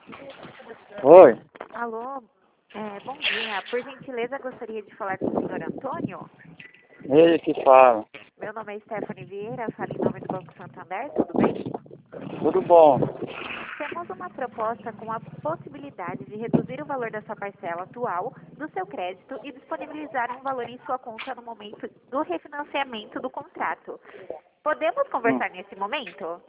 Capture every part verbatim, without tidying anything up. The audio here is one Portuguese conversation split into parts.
Oi, Alô, é, bom dia. Por gentileza, gostaria de falar com o senhor Antônio. ele que fala. Meu nome é Stephanie Vieira, falo em nome do Banco Santander, tudo bem? Tudo bom? Temos uma proposta com a possibilidade de reduzir o valor da sua parcela atual do seu crédito e disponibilizar um valor em sua conta no momento do refinanciamento do contrato. Podemos Hum. conversar nesse momento?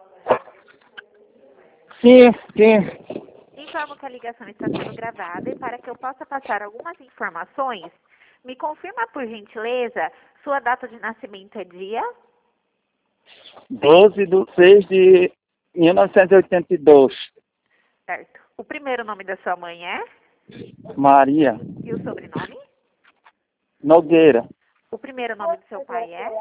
Sim, sim. Informo que a ligação está sendo gravada e para que eu possa passar algumas informações, me confirma por gentileza, sua data de nascimento é dia? doze de seis de mil novecentos e oitenta e dois. Certo. O primeiro nome da sua mãe é? Maria E o sobrenome? Nogueira. O primeiro nome do seu pai é?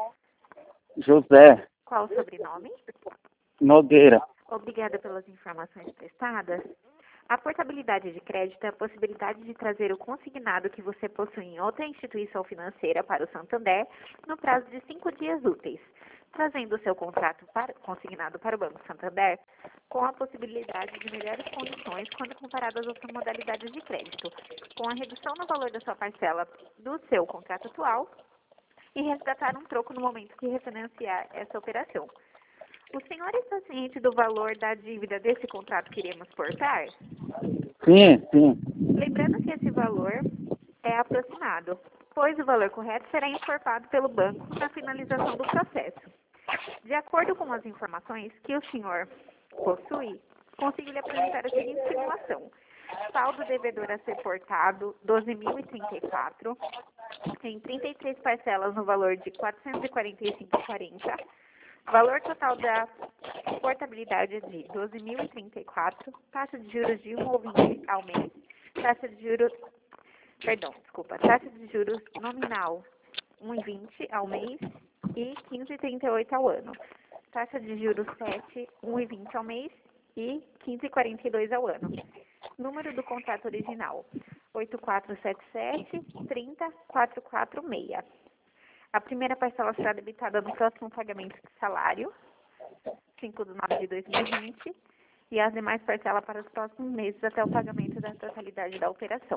José Qual o sobrenome? Nogueira. Obrigada pelas informações prestadas. A portabilidade de crédito é a possibilidade de trazer o consignado que você possui em outra instituição financeira para o Santander no prazo de cinco dias úteis, trazendo o seu contrato para, consignado para o Banco Santander com a possibilidade de melhores condições quando comparado às outras modalidades de crédito, com a redução no valor da sua parcela do seu contrato atual e resgatar um troco no momento que refinanciar essa operação. O senhor está ciente do valor da dívida desse contrato que iremos portar? Sim, sim. Lembrando que esse valor é aproximado, pois o valor correto será informado pelo banco na finalização do processo. De acordo com as informações que o senhor possui, consigo lhe apresentar a seguinte simulação. Saldo devedor a ser portado, doze mil e trinta e quatro, em trinta e três parcelas no valor de quatrocentos e quarenta e cinco reais e quarenta centavos. Valor total da portabilidade é de doze mil e trinta e quatro, taxa de juros de um vírgula vinte ao mês, taxa de juros, perdão, desculpa, taxa de juros nominal um vírgula vinte ao mês e quinze vírgula trinta e oito ao ano. Taxa de juros sete, um vírgula vinte ao mês e quinze vírgula quarenta e dois ao ano. Número do contrato original, oito quatro sete sete, três zero quatro quatro seis. A primeira parcela será debitada no próximo pagamento de salário, cinco de nove de dois mil e vinte, e as demais parcelas para os próximos meses até o pagamento da totalidade da operação.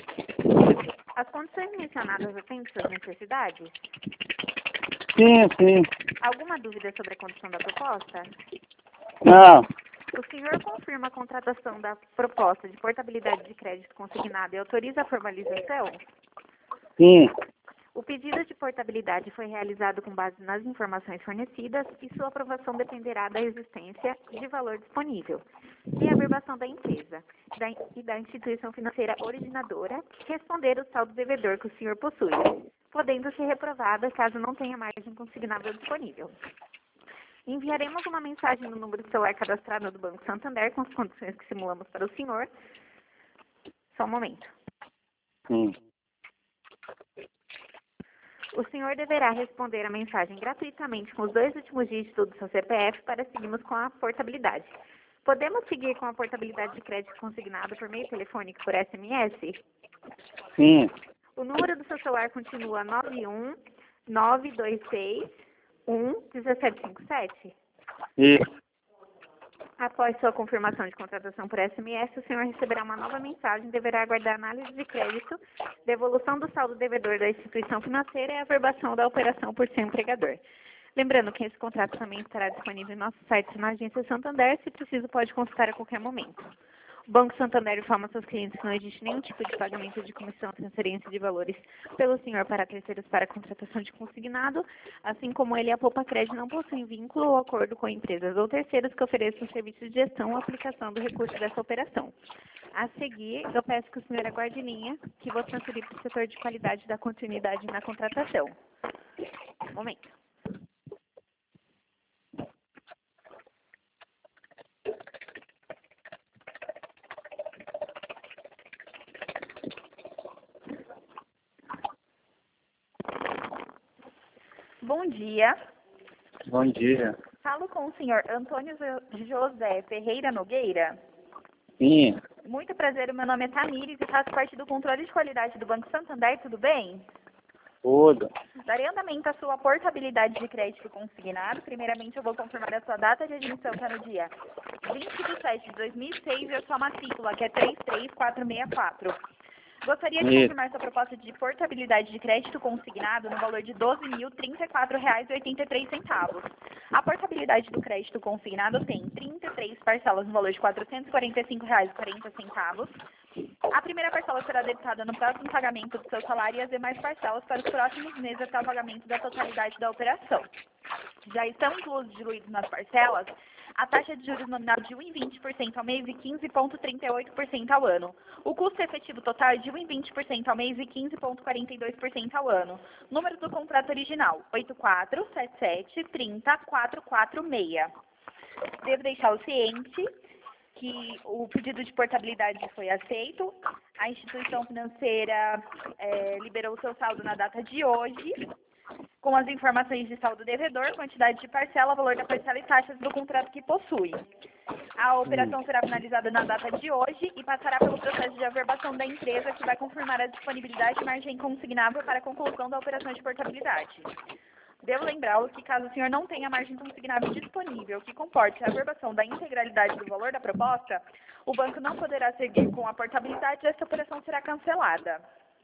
As condições mencionadas atendem suas necessidades? Sim, sim. Alguma dúvida sobre a condição da proposta? Não. O senhor confirma a contratação da proposta de portabilidade de crédito consignado e autoriza a formalização? Sim. O pedido de portabilidade foi realizado com base nas informações fornecidas e sua aprovação dependerá da existência de valor disponível e a averbação da empresa da, e da instituição financeira originadora responder o saldo devedor que o senhor possui, podendo ser reprovada caso não tenha margem consignável disponível. Enviaremos uma mensagem no número de celular cadastrado do Banco Santander com as condições que simulamos para o senhor. Só um momento. Sim. O senhor deverá responder a mensagem gratuitamente com os dois últimos dígitos do seu C P F para seguirmos com a portabilidade. Podemos seguir com a portabilidade de crédito consignado por meio telefônico por S M S? Sim. O número do seu celular continua nove um nove dois seis um um sete cinco sete? Isso. Após sua confirmação de contratação por S M S, o senhor receberá uma nova mensagem e deverá aguardar análise de crédito, devolução do saldo devedor da instituição financeira e averbação da operação por seu empregador. Lembrando que esse contrato também estará disponível em nosso site na Agência Santander, se preciso pode consultar a qualquer momento. O Banco Santander informa seus clientes que não existe nenhum tipo de pagamento de comissão, transferência de valores pelo senhor para terceiros para contratação de consignado, assim como ele e a Poupa Crédito não possuem vínculo ou acordo com empresas ou terceiros que ofereçam serviços de gestão ou aplicação do recurso dessa operação. A seguir, eu peço que o senhor aguarde em linha, que vou transferir para o setor de qualidade da continuidade na contratação. Um momento. Bom dia. Bom dia. Falo com o senhor Antônio José Ferreira Nogueira. Sim. Muito prazer, o meu nome é Tamires e faço parte do controle de qualidade do Banco Santander, tudo bem? Tudo. Darei andamento à sua portabilidade de crédito consignado. Primeiramente, eu vou confirmar a sua data de admissão, está no dia vinte de sete de dois mil e seis, e a sua matrícula, que é três três quatro seis quatro. Gostaria de Isso. confirmar sua proposta de portabilidade de crédito consignado no valor de doze mil trinta e quatro reais e oitenta e três centavos. A portabilidade do crédito consignado tem trinta e três parcelas no valor de quatrocentos e quarenta e cinco reais e quarenta centavos. A primeira parcela será debitada no próximo pagamento do seu salário e as demais parcelas para os próximos meses até o pagamento da totalidade da operação. Já estão inclusos diluídos nas parcelas a taxa de juros nominal de um vírgula vinte por cento ao mês e quinze vírgula trinta e oito por cento ao ano. O custo efetivo total é de um vírgula vinte por cento ao mês e quinze vírgula quarenta e dois por cento ao ano. Número do contrato original, oito quatro sete sete três zero quatro quatro seis. Devo deixar o ciente que o pedido de portabilidade foi aceito. A instituição financeira é, liberou o seu saldo na data de hoje, com as informações de saldo devedor, quantidade de parcela, valor da parcela e taxas do contrato que possui. A operação será finalizada na data de hoje e passará pelo processo de averbação da empresa, que vai confirmar a disponibilidade de margem consignável para a conclusão da operação de portabilidade. Devo lembrá-lo que, caso o senhor não tenha margem consignável disponível que comporte a averbação da integralidade do valor da proposta, o banco não poderá seguir com a portabilidade e esta operação será cancelada.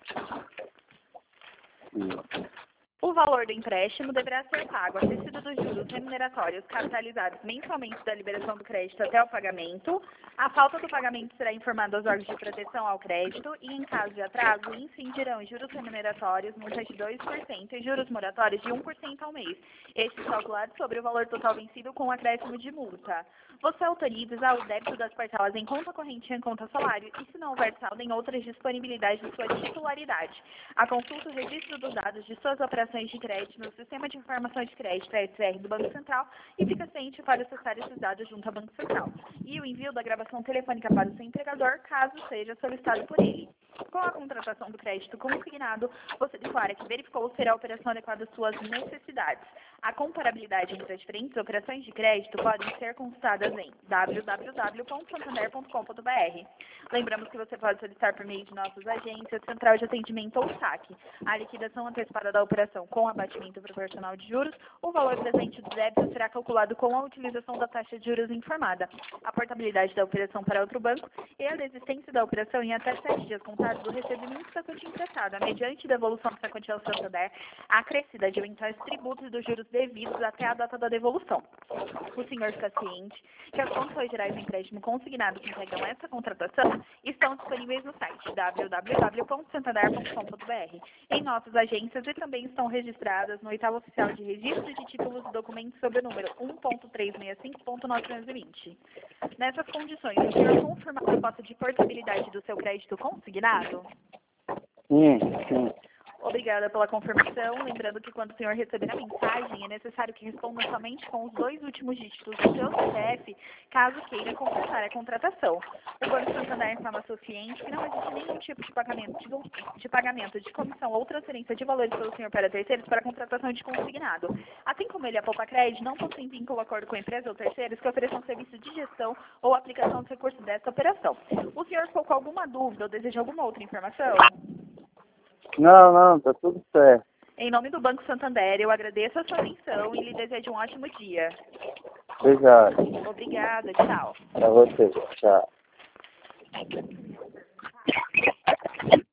O valor do empréstimo deverá ser pago acrescido dos juros remuneratórios capitalizados mensalmente da liberação do crédito até o pagamento. A falta do pagamento será informada aos órgãos de proteção ao crédito e, em caso de atraso, incidirão juros remuneratórios, multa de dois por cento e juros moratórios de um por cento ao mês, estes calculados sobre o valor total vencido com acréscimo de multa. Você autoriza o débito das parcelas em conta corrente e em conta salário e, se não houver saldo, em outras disponibilidades de sua titularidade. A consulta o registro dos dados de suas operações de crédito no Sistema de Informação de Crédito, S R, do Banco Central, e fica ciente para acessar esses dados junto ao Banco Central. E o envio da gravação telefônica para o seu empregador, caso seja solicitado por ele. Com a contratação do crédito consignado, você declara que verificou ser a operação adequada às suas necessidades. A comparabilidade entre as diferentes operações de crédito podem ser consultadas em w w w ponto santander ponto com ponto b r. Lembramos que você pode solicitar por meio de nossas agências, central de atendimento ou saque a liquidação antecipada da operação com abatimento proporcional de juros. O valor presente do débito será calculado com a utilização da taxa de juros informada, a portabilidade da operação para outro banco e a desistência da operação em até sete dias contados do recebimento da quantia emprestada, mediante devolução dessa quantia ao Santander, acrescida de eventuais tributos e dos juros devidos até a data da devolução. O senhor fica ciente que as condições gerais do empréstimo consignado que integram essa contratação estão disponíveis no site w w w ponto santander ponto com ponto b r, em nossas agências, e também estão registradas no oitavo oficial de registro de títulos e documentos sob o número um ponto trezentos e sessenta e cinco ponto novecentos e vinte. Nessas condições, o senhor confirma a proposta de portabilidade do seu crédito consignado? Sim, sim. Obrigada pela confirmação. Lembrando que quando o senhor receber a mensagem, é necessário que responda somente com os dois últimos dígitos do seu C P F, caso queira completar a contratação. O Banco Santander informa seu cliente que não existe nenhum tipo de pagamento de, de pagamento de comissão ou transferência de valores pelo senhor para terceiros para a contratação de consignado. Assim como ele é poupa crédito, não possui vínculo acordo com a empresa ou terceiros que ofereçam serviço de gestão ou aplicação dos recursos desta operação. O senhor ficou com alguma dúvida ou deseja alguma outra informação? Não, não, tá tudo certo. Em nome do Banco Santander, eu agradeço a sua atenção e lhe desejo um ótimo dia. Obrigado. Obrigada, tchau. Pra você. Tchau.